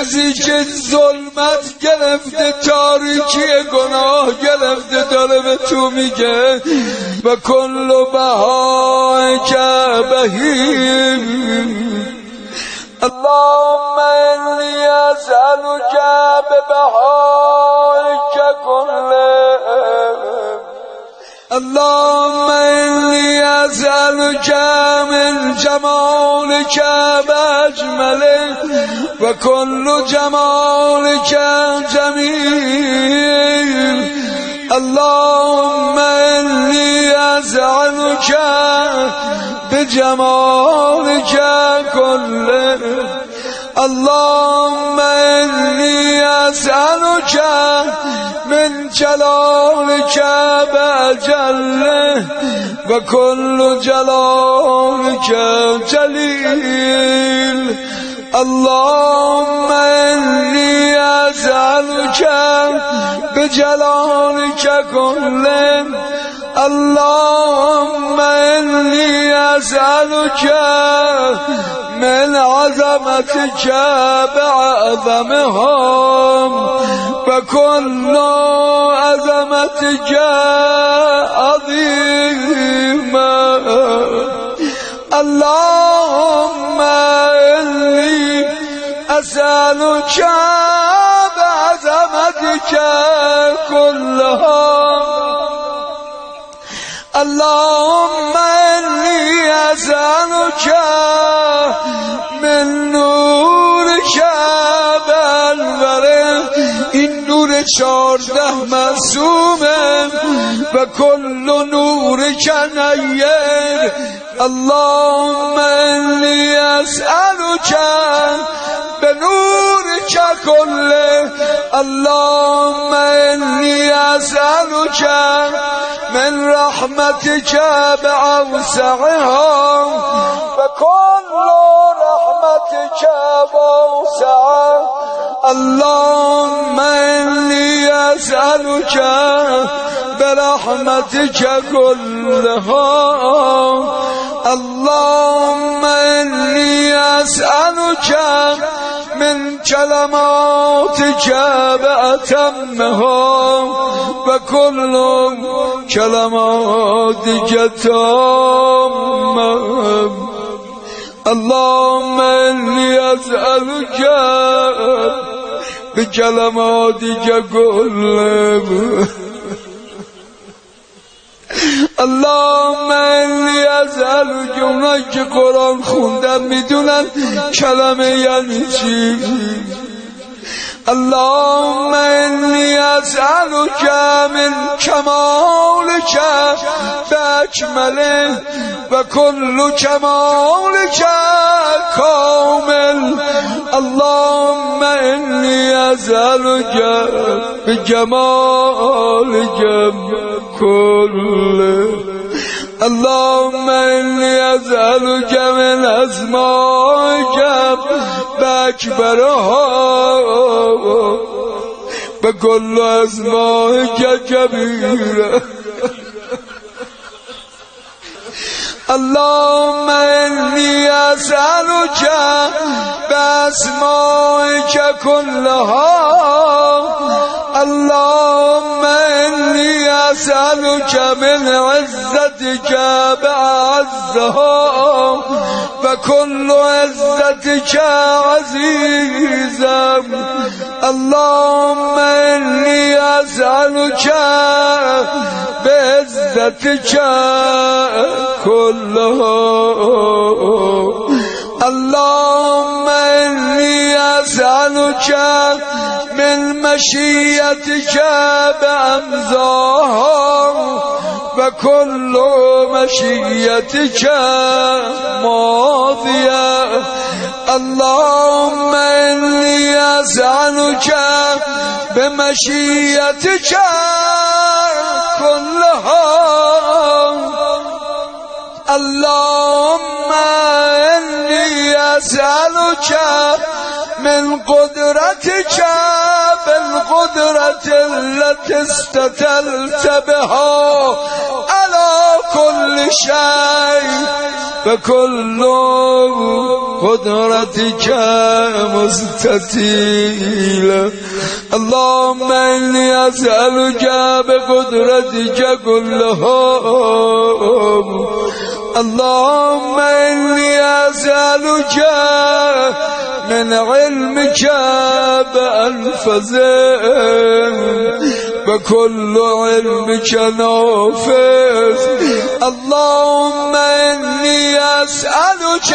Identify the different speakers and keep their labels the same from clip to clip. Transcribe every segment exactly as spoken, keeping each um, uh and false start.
Speaker 1: کسی که ظلمت گرفته، تاریکی گناه گرفته، داره به تو میگه و کل بهای که بهیم. اللهم انی اسألک ببهائک كله، اللهم انی اسألک من جمالک باجمله و کل جمالک جمیل. اللهم انی اسألک بجمالک كله، اللهم انی اسألک من جلالک بأجله و کل جلالک جلیل. اللهم انی اسألک بجلالک كله، اللهم انی اسألک من عظمتك بعظمها و کل عظمتك عظیما. اللهم انی اسألک بعظمتك كلها، اللهم انی اسألک من نورک بنوره، این نور چارده معصومه و کل نورک نیر. اللهم انی اسألک بنورک كله، اللهم انی اسألک من رحمتك بأوسعها و کل رحمتك واسعة. اللهم انی اسألک برحمتك كلها، اللهم انی اسألك من كلماتك بأتمها و کل كلماتك تامة. اللهم انی اسألك بكلماتك كلها، اللهم انی اسألک. اونایی که قرآن خوندن میدونن کلمه یعنی چی. اللهم انی اسألک من کمالک باکمله و کل کمالک کامل. اللهم انی اسألک بجمالک كله، اللهم انی اسألک من اسمائک باکبرها و کل اسمائک کبیره. اللهم انی اسألک باسمائک كلها، اللهم انی اسألک من عزتك بعزها و کل عزتك عزیزا. اللهم انی اسألک بعزتك كلها، اللهم انی اسألک من مشیتك بأمزاها و کل مشیتك ماضیه. اللهم انی اسألک بمشیتك كلها، اللهم انی اسألک من قدرتك بالقدرة التي استدلت بها على كل شيء وكل قدرتك مستطيل. اللهم إني أسألك بقدرتك كلهم. اللهم إني أسألك من علمك بأنفذه وكل علمك نافذ. اللهم إني أسألك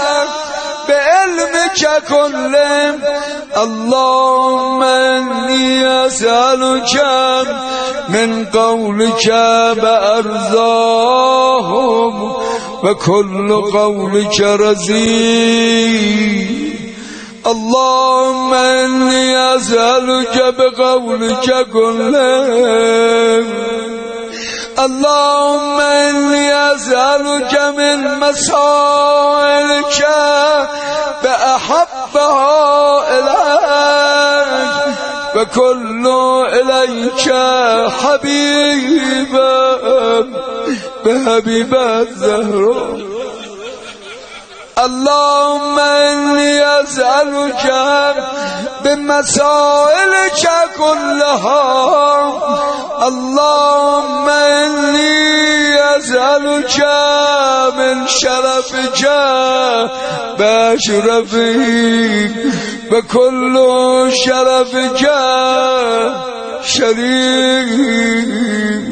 Speaker 1: بعلمك كله. اللهم إني أسألك من قولك بأرزاهم وكل قولك رزيق. اللهم إني أسألك بقولك كله. اللهم إني أسألك من مسائلك بأحبها إليك وكل إليك حبيبا بحبيبة الزهراء. اللهم إني أسألك بمسائلك كلها. اللهم إني أسألك من شرفك بأشرفه وكل شرفك شريك.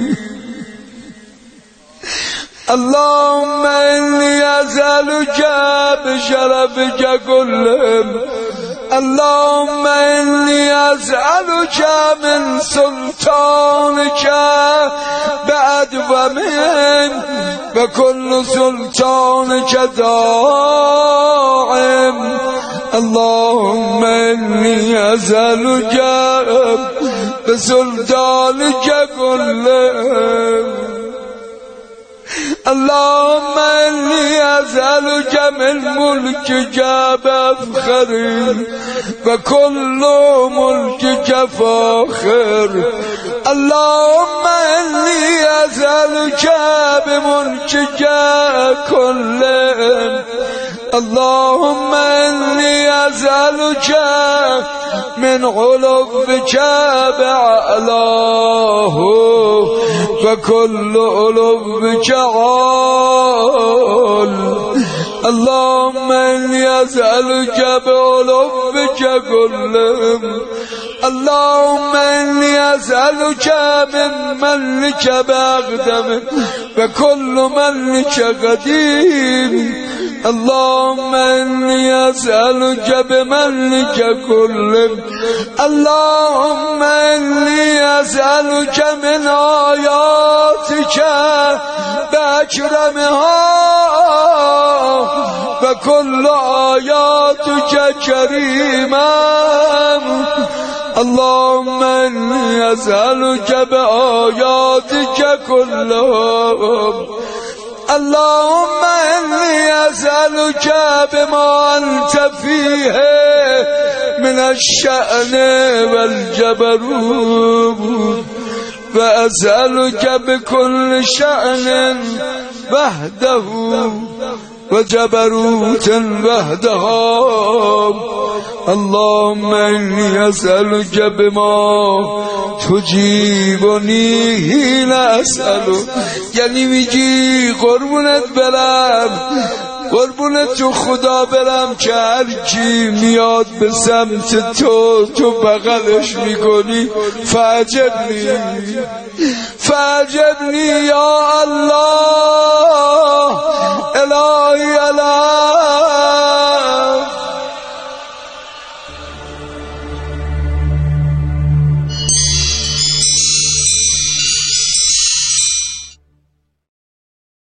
Speaker 1: اللهم إني أسألك بشرفك كله. اللهم إني أسألك من سلطانك بأدومهم وكل سلطانك دائم. اللهم إني أسألك بسلطانك كله. اللهم إني أسألك من ملكك بأفخر وكل ملكك فاخر. اللهم إني أسألك بملكك كله. اللهم إني أسألك من علوك بأعلاه وكل علوك عال. اللهم إني أسألك بعلوك كلهم. اللهم إني أسألك من ملك بأقدم وكل ملك قديم. اللهم إني أسألك بملك كله. اللهم إني أسألك من آياتك بأكرمها وكل آياتك كريمة. اللهم إني أسألك بآياتك كلهم. اللهم إني أسألك بما أنت فيه من الشأن والجبروت وأسألك بكل شأن وحده وجبروت وحدها. اللهم إني أسألك بما تجيبني حين أسألك. یعنی میگی قربونت برم، قربونت تو خدا برم که هر کی میاد به سمت تو تو بغلش میکنی. فعجبنی فعجبنی یا الله الهی الهی